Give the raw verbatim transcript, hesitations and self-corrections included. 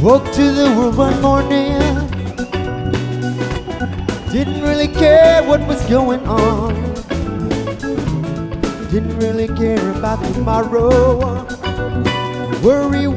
Woke to the world one morning, didn't really care what was going on, didn't really care about tomorrow. Worry